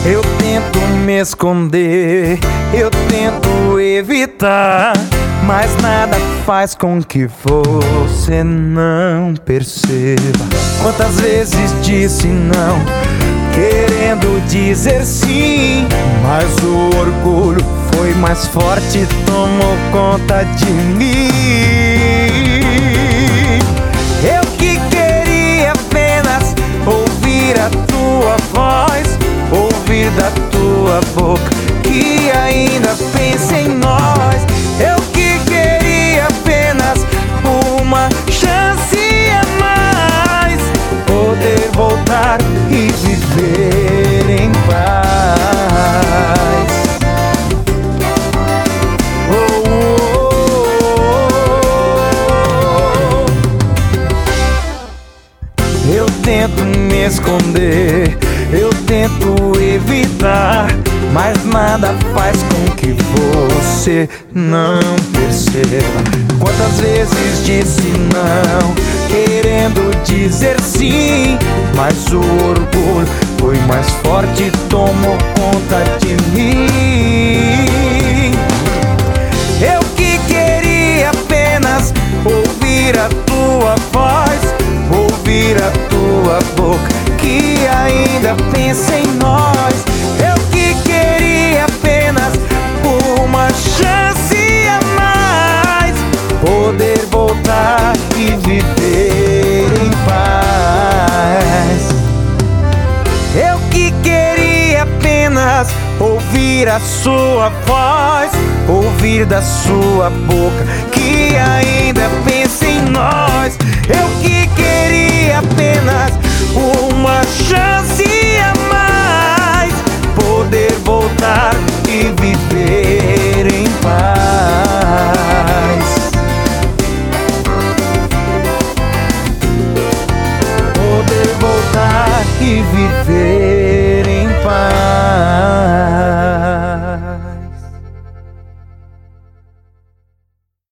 Eu tento me esconder, eu tento evitar, mas nada faz com que você não perceba. Quantas vezes disse não, querendo dizer sim, mas o orgulho foi mais forte e tomou conta de mim. Eu que queria apenas ouvir a tua voz, ouvir da tua boca que ainda pensa em nós. Eu que queria apenas uma chance a mais, poder voltar e viver em paz. Oh, oh, oh. Eu tento me esconder, eu tento evitar, mas nada faz com que você não perceba. Quantas vezes disse não, querendo dizer sim, mas o orgulho foi mais forte e tomou conta de mim. Eu que queria apenas ouvir a tua voz, ouvir a tua boca que ainda pensa em nós. Eu que queria apenas uma chance a mais, poder voltar e viver em paz. Eu que queria apenas ouvir a sua voz, ouvir da sua boca que ainda pensa